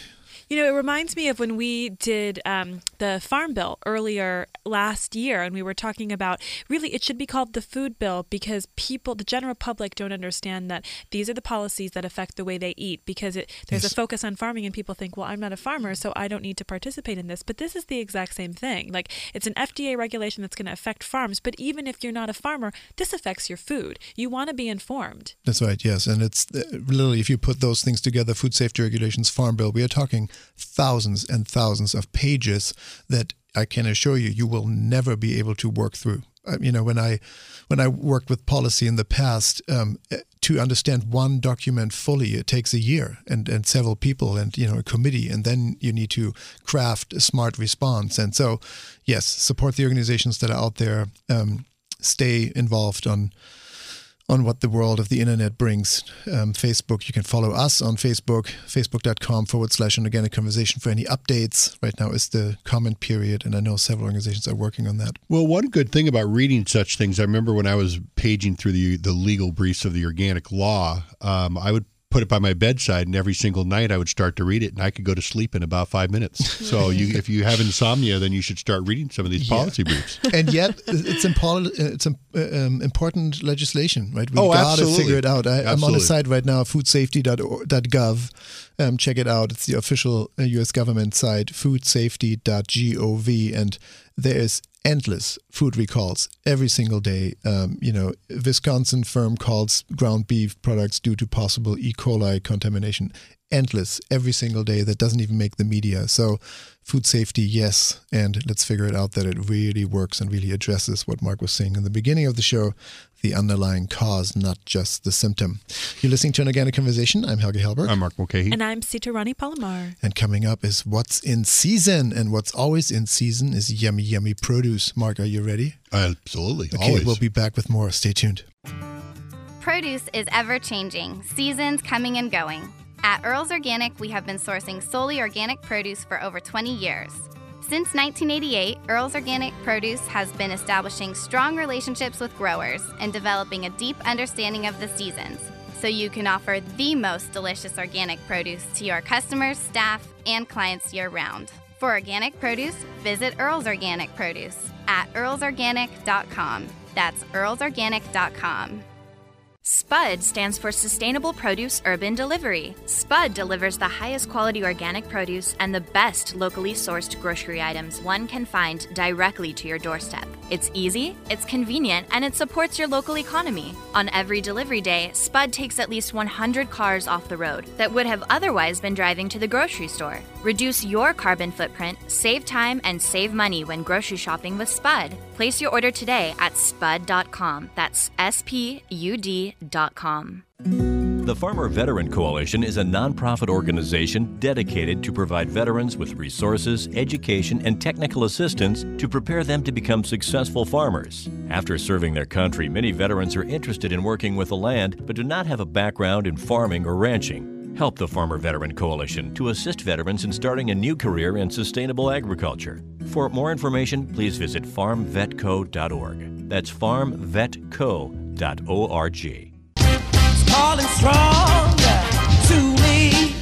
You know, it reminds me of when we did um, the Farm Bill earlier last year, and we were talking about really it should be called the Food Bill because people, the general public, don't understand that these are the policies that affect the way they eat because it, there's yes. a focus on farming, and people think, well, I'm not a farmer, so I don't need to participate in this. But this is the exact same thing. Like, it's an F D A regulation that's going to affect farms, but even if you're not a farmer, this affects your food. You want to be informed. That's right, yes. And it's uh, literally, if you put those things together, food safety regulations, Farm Bill, we are talking thousands and thousands of pages that I can assure you, you will never be able to work through. Uh, you know, when I when I worked with policy in the past, um, to understand one document fully, it takes a year and, and several people and, you know, a committee, and then you need to craft a smart response. And so, yes, support the organizations that are out there, um, stay involved on on what the world of the internet brings. Um, Facebook, you can follow us on Facebook, facebook.com forward slash an organic conversation for any updates. Right now is the comment period, and I know several organizations are working on that. Well, one good thing about reading such things, I remember when I was paging through the the legal briefs of the organic law, um, I would put it by my bedside, and every single night I would start to read it, and I could go to sleep in about five minutes. So you, if you have insomnia, then you should start reading some of these policy yeah. briefs. And yet, it's important. It's um, important legislation, right? We oh, got to absolutely. figure it out. I, absolutely. I'm on the site right now, food safety dot gov. Um, check it out. It's the official uh, U S government site, food safety dot gov, and there is endless food recalls every single day. Um, you know, Wisconsin firm calls ground beef products due to possible E. coli contamination. Endless every single day that doesn't even make the media. So food safety, yes, and let's figure it out that it really works and really addresses what Mark was saying in the beginning of the show, the underlying cause, not just the symptom. You're listening to An Organic Conversation. I'm Helge Hellberg. I'm Mark Mulcahy. And I'm Sita Rani Palomar. And coming up is What's in Season. And what's always in season is yummy, yummy produce. Mark, are you ready? Uh, absolutely. Okay, always. We'll be back with more. Stay tuned. Produce is ever-changing, seasons coming and going. At Earls Organic, we have been sourcing solely organic produce for over twenty years. Since nineteen eighty-eight, Earls Organic Produce has been establishing strong relationships with growers and developing a deep understanding of the seasons, so you can offer the most delicious organic produce to your customers, staff, and clients year-round. For organic produce, visit Earls Organic Produce at earls organic dot com. That's earls organic dot com. SPUD stands for Sustainable Produce Urban Delivery. SPUD delivers the highest quality organic produce and the best locally sourced grocery items one can find directly to your doorstep. It's easy, it's convenient, and it supports your local economy. On every delivery day, SPUD takes at least one hundred cars off the road that would have otherwise been driving to the grocery store. Reduce your carbon footprint, save time, and save money when grocery shopping with SPUD. Place your order today at spud dot com. That's S P U D dot com. The Farmer Veteran Coalition is a nonprofit organization dedicated to provide veterans with resources, education, and technical assistance to prepare them to become successful farmers. After serving their country, many veterans are interested in working with the land but do not have a background in farming or ranching. Help the Farmer Veteran Coalition to assist veterans in starting a new career in sustainable agriculture. For more information, please visit farm vet co dot org. That's farm vet co dot org. Calling strong to me,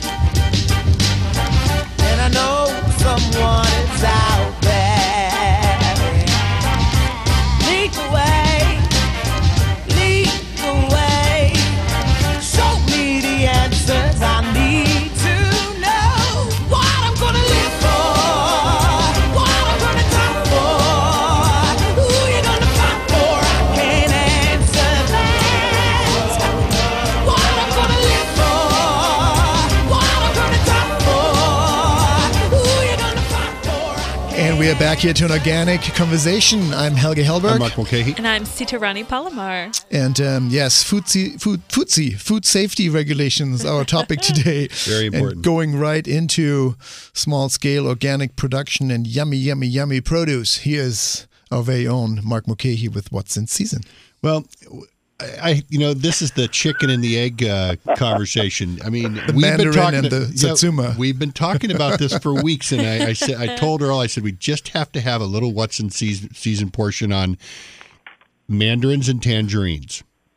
and I know someone is out there. Lead the way, lead the way, show me the answers I need to know. What I'm gonna live for, what I'm gonna die for, who you gonna fight for, I can't answer that. And we are back here to An Organic Conversation. I'm Helge Hellberg. I'm Mark Mulcahy. And I'm Sita Rani Palomar. And um, yes, food, food, food, food safety regulations, our topic today. Very important. And going right into small-scale organic production and yummy, yummy, yummy produce. Here's our very own Mark Mulcahy with What's in Season. Well, I, you know, this is the chicken and the egg uh, conversation. I mean, the we've Mandarin been talking and the Satsuma. Yeah, we've been talking about this for weeks, and I, I said, I told Earl, I said, we just have to have a little what's in season, season portion on mandarins and tangerines.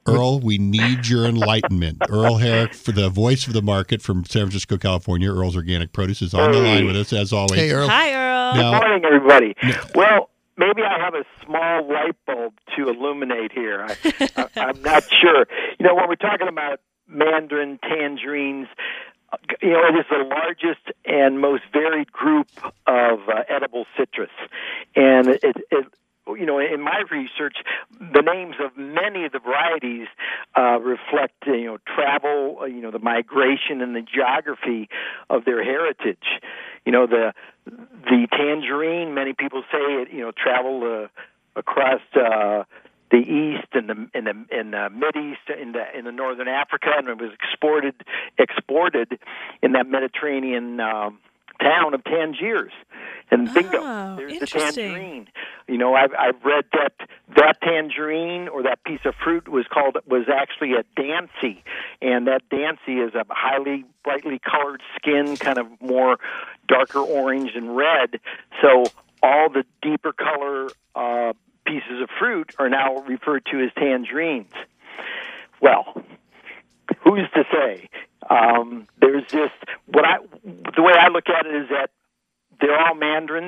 Earl, we need your enlightenment. Earl Herrick, for the voice of the market from San Francisco, California. Earl's Organic Produce is on the line with us, as always. Hey, Earl. Hi, Earl. Now- Good morning, everybody. Well, maybe I have a small light bulb to illuminate here. I, I, I'm not sure. You know, when we're talking about mandarin, tangerines, you know, it is the largest and most varied group of uh, edible citrus. And it, it you know, in my research, the names of many of the varieties uh, reflect, you know, travel, uh, you know, the migration and the geography of their heritage. You know, the the tangerine, many people say it, you know, traveled uh, across uh, the east and the in the in the mid east in the in the northern Africa, and it was exported exported in that Mediterranean um, town of Tangiers. And bingo, Oh, there's the interesting. tangerine. You know, I've I've read that that tangerine or that piece of fruit was called was actually a dancy, and that dancy is a highly brightly colored skin, kind of more darker orange and red. So all the deeper color uh, pieces of fruit are now referred to as tangerines. Well, who's to say? Um, there's just what I the way I look at it is that they're all mandarins,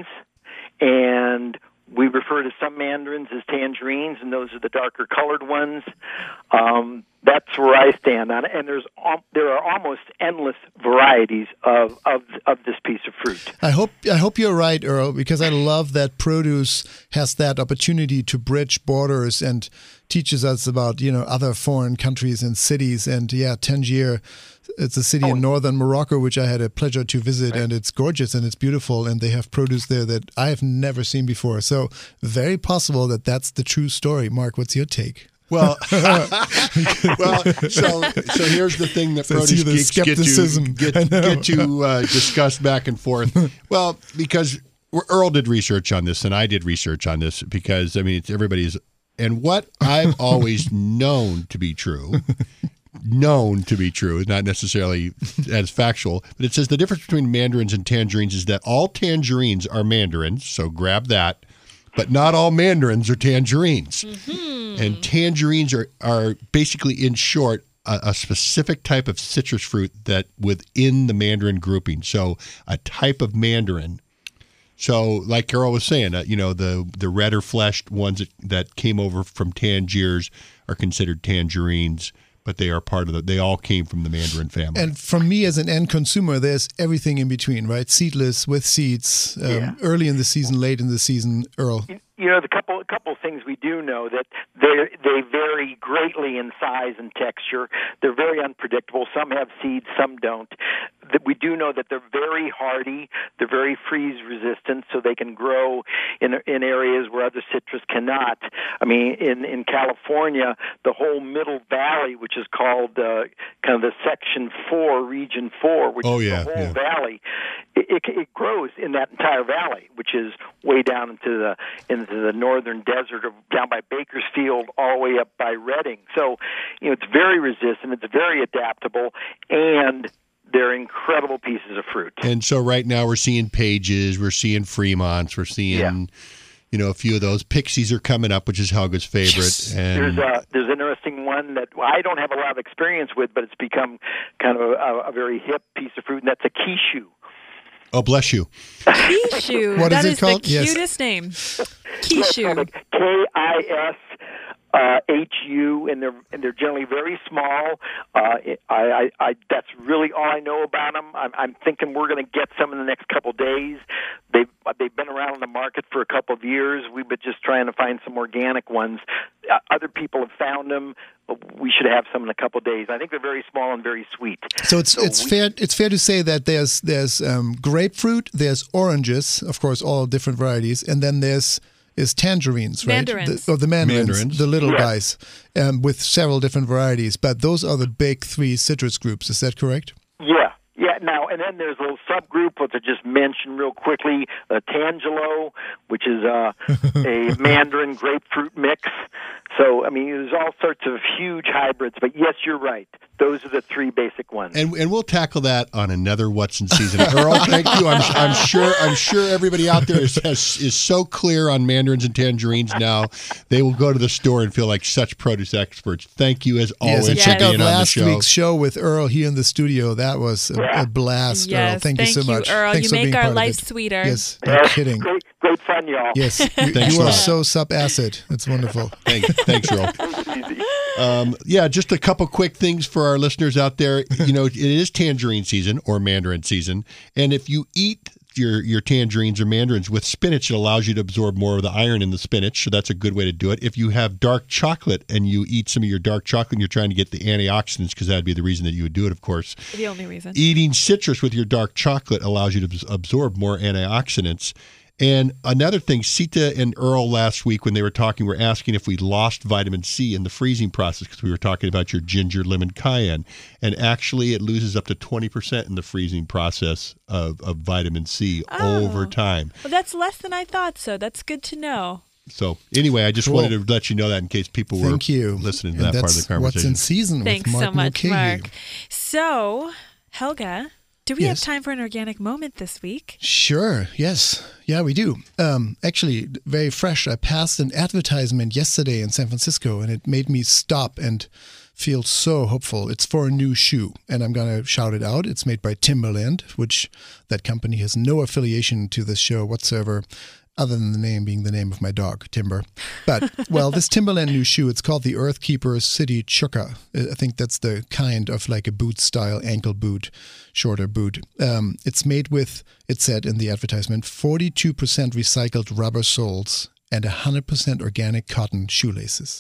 and we refer to some mandarins as tangerines, and those are the darker colored ones. Um, that's where I stand on it. And there's al- there are almost endless varieties of, of of this piece of fruit. I hope I hope you're right, Earl, because I love that produce has that opportunity to bridge borders and teaches us about, you know, other foreign countries and cities. And yeah, Tangier, it's a city in northern Morocco, which I had a pleasure to visit, right. And it's gorgeous and it's beautiful, and they have produce there that I have never seen before. So very possible that that's the true story. Mark, what's your take? Well, well, so so here's the thing that So I produce see the geeks get to skepticism. get, I know. get to uh, discuss back and forth. Well, because Earl did research on this, and I did research on this because I mean, it's everybody's. And what I've always known to be true, known to be true, not necessarily as factual, but it says the difference between mandarins and tangerines is that all tangerines are mandarins. So grab that. But not all mandarins are tangerines. Mm-hmm. And tangerines are, are basically, in short, a, a specific type of citrus fruit that within the mandarin grouping. So a type of mandarin. So like Carol was saying, uh, you know, the, the redder fleshed ones that, that came over from Tangiers are considered tangerines, but they are part of the, they all came from the mandarin family. And for me as an end consumer, there's everything in between, right? Seedless with seeds, um, Yeah. early in the season, late in the season, Earl. You know, the couple couple things we do know that they they vary greatly in size and texture. They're very unpredictable. Some have seeds, some don't. That we do know that they're very hardy. They're very freeze resistant, so they can grow in in areas where other citrus cannot. I mean, in in California, the whole Middle Valley, which is called uh, kind of the Section Four, Region Four, which Oh, is yeah, the whole yeah. valley, it, it, it grows in that entire valley, which is way down into the into the northern desert, of down by Bakersfield, all the way up by Redding. So, you know, it's very resistant. It's very adaptable, and they're incredible pieces of fruit. And so right now we're seeing Pages, we're seeing Fremonts, we're seeing, Yeah. you know, a few of those. Pixies are coming up, which is Helga's favorite. Yes. And There's a there's an interesting one that I don't have a lot of experience with, but it's become kind of a, a very hip piece of fruit, and that's a quichou. oh, bless you. Quichou. What is That it is called? the Yes. cutest name. It's Quichou. called K I S uh, H U, and they're and they're generally very small. Uh, I, I, I that's really all I know about them. I'm, I'm thinking we're going to get some in the next couple of days. They've they've been around in the market for a couple of years. We've been just trying to find some organic ones. Uh, other people have found them. We should have some in a couple of days. I think they're very small and very sweet. So it's it's we- fair it's fair to say that there's there's um, grapefruit, there's oranges, of course, all different varieties, and then there's is tangerines, right? Mandarins. The, oh, the mandarins, Mandarins. the little Yeah. guys, um, with several different varieties. But those are the big three citrus groups. Is that correct? Yeah, yeah. Now and then there's a little subgroup, which I just mention real quickly, uh, Tangelo, which is uh, a mandarin grapefruit mix. So, I mean, there's all sorts of huge hybrids, but yes, you're right. Those are the three basic ones. And and we'll tackle that on another What's in Season. Earl, thank you. I'm, I'm sure I'm sure everybody out there is, has, is so clear on mandarins and tangerines now. They will go to the store and feel like such produce experts. Thank you as always Yes, and for check being out on the last show. week's show with Earl here in the studio. That was a, Yeah. a blast, Yes, Earl. Thank, you so much. Earl. Thanks You for make being our part of life it. sweeter. Yes, no Yeah, kidding. Great, great fun, y'all. Yes, you, Thanks you a are lot. so sub-acid. It's wonderful. Thanks, thanks, Earl. Um, yeah, just a couple quick things for our listeners out there. You know, it is tangerine season or mandarin season, and if you eat your your tangerines or mandarins with spinach, it allows you to absorb more of the iron in the spinach, so that's a good way to do it. If you have dark chocolate and you eat some of your dark chocolate and you're trying to get the antioxidants, because that'd be the reason that you would do it, of course. The only reason. Eating citrus with your dark chocolate allows you to absorb more antioxidants. And another thing, Sita and Earl last week when they were talking were asking if we lost vitamin C in the freezing process, because we were talking about your ginger, lemon, cayenne. And actually it loses up to twenty percent in the freezing process of, of vitamin C Oh. over time. Well, that's less than I thought, so that's good to know. So anyway, I just Cool. wanted to let you know that in case people were Thank you. listening to And that part of that's the conversation. What's in Season Thanks with Mark so much, Mulcahy. Mark. So, Helga, do we Yes. have time for an organic moment this week? Sure. Yes. Yeah, we do. Um, actually, very fresh. I passed an advertisement yesterday in San Francisco, and it made me stop and feel so hopeful. It's for a new shoe, and I'm going to shout it out. It's made by Timberland, which that company has no affiliation to this show whatsoever, other than the name being the name of my dog, Timber. But, well, this Timberland new shoe, it's called the Earthkeeper City Chukka. I think that's the kind of like a boot-style ankle boot, shorter boot. Um, it's made with, it said in the advertisement, forty-two percent recycled rubber soles and one hundred percent organic cotton shoelaces.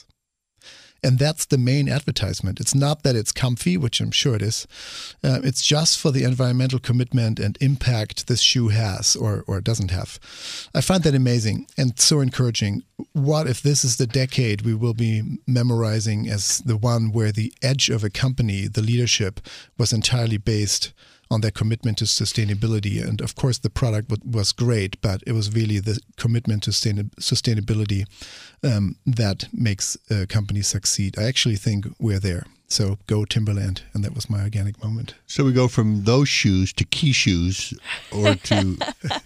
And that's the main advertisement. It's not that it's comfy, which I'm sure it is. Uh, it's just for the environmental commitment and impact this shoe has or, or doesn't have. I find that amazing and so encouraging. What if this is the decade we will be memorizing as the one where the edge of a company, the leadership, was entirely based on their commitment to sustainability. And of course, the product was great, but it was really the commitment to sustainability um, that makes a company succeed. I actually think we're there. So go Timberland. And that was my organic moment. So we go from those shoes to key shoes or to...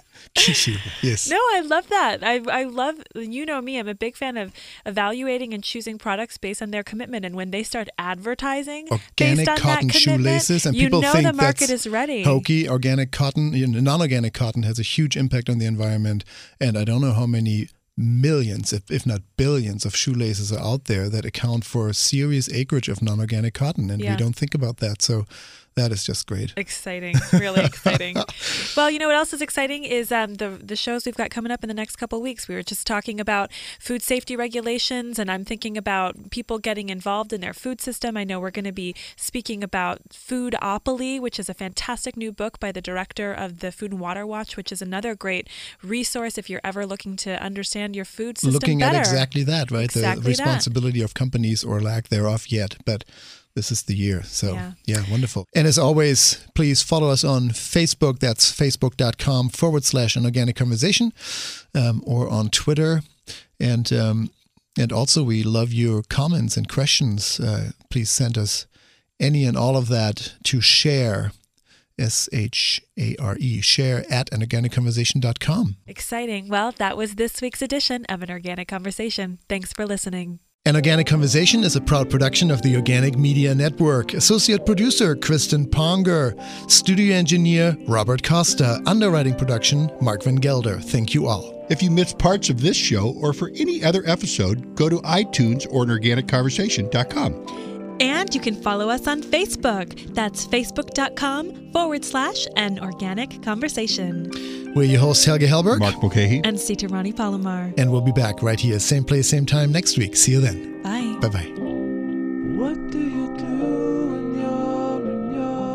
Yes. No, I love that. I I love, you know me, I'm a big fan of evaluating and choosing products based on their commitment. And when they start advertising organic based on cotton that commitment, shoelaces, and you people know think the market that's is ready. hokey. Organic cotton, you know, non-organic cotton has a huge impact on the environment. And I don't know how many millions, if, if not billions, of shoelaces are out there that account for a serious acreage of non-organic cotton. And Yeah. we don't think about that. So that is just great. Exciting, really exciting. Well, you know what else is exciting is um, the the shows we've got coming up in the next couple of weeks. We were just talking about food safety regulations, and I'm thinking about people getting involved in their food system. I know we're going to be speaking about Foodopoly, which is a fantastic new book by the director of the Food and Water Watch, which is another great resource if you're ever looking to understand your food system Looking better. at exactly that, right? Exactly the responsibility of companies or lack thereof yet. But this is the year. So, Yeah. yeah, wonderful. And as always, please follow us on Facebook. That's facebook.com forward slash an organic conversation um, or on Twitter. And um, and also, we love your comments and questions. Uh, please send us any and all of that to share, S H A R E, share at an organic conversation dot com. Exciting. Well, that was this week's edition of An Organic Conversation. Thanks for listening. An Organic Conversation is a proud production of the Organic Media Network. Associate producer, Kristen Ponger. Studio engineer, Robert Costa. Underwriting production, Mark Van Gelder. Thank you all. If you missed parts of this show or for any other episode, go to iTunes or an organic conversation dot com. And you can follow us on Facebook. That's facebook.com forward slash an organic conversation. We're your hosts, Helge Hellberg. Mark Mulcahy. And Sita Rani Palomar. And we'll be back right here, same place, same time next week. See you then. Bye. Bye-bye. What do you do when you're in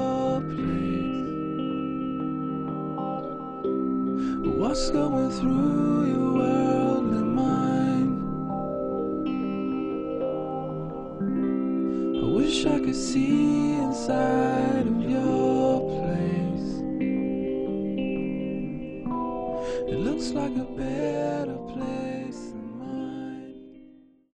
your place? What's going through your worldly mind? I wish I could see inside of your